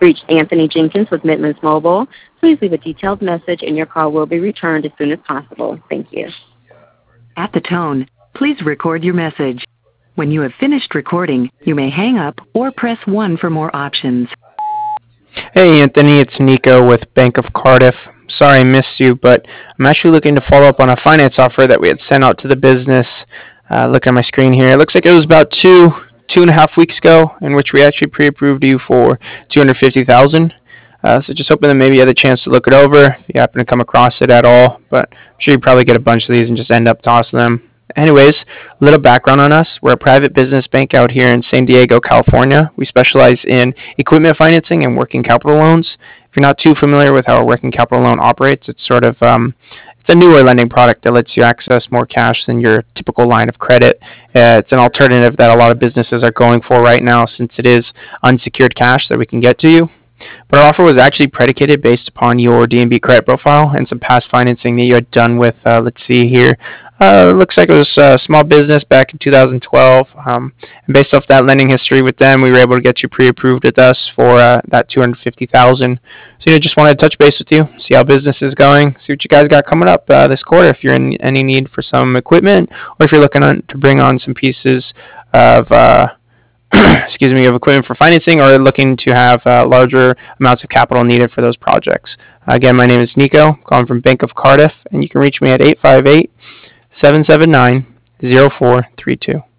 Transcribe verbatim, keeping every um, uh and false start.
reached Anthony Jenkins with Midlands Mobile. Please leave a detailed message and your call will be returned as soon as possible. Thank you. At the tone, please record your message. When you have finished recording, you may hang up or press one for more options. Hey Anthony, it's Nico with Bank of Cardiff. Sorry I missed you, but I'm actually looking to follow up on a finance offer that we had sent out to the business. Uh, look at my screen here. It looks like it was about two, two and a half weeks ago, in which we actually pre-approved you for two hundred fifty thousand dollars. Uh, so just hoping that maybe you had a chance to look it over if you happen to come across it at all. But I'm sure you probably get a bunch of these and just end up tossing them. Anyways, a little background on us. We're a private business bank out here in San Diego, California. We specialize in equipment financing and working capital loans. If you're not too familiar with how a working capital loan operates, it's sort of um, it's a newer lending product that lets you access more cash than your typical line of credit. Uh, it's an alternative that a lot of businesses are going for right now, since it is unsecured cash that we can get to you. But our offer was actually predicated based upon your D and B credit profile and some past financing that you had done with, uh, let's see here, uh, looks like it was a small business back in two thousand twelve. Um, and based off that lending history with them, we were able to get you pre-approved with us for uh, that two hundred fifty thousand dollars. So, you know, just wanted to touch base with you, see how business is going, see what you guys got coming up uh, this quarter, if you're in any need for some equipment, or if you're looking on, to bring on some pieces of uh, excuse me, of equipment for financing, or looking to have uh, larger amounts of capital needed for those projects. Again, my name is Nico, calling from Bank of Cardiff, and you can reach me at eight five eight, seven seven nine, zero four three two.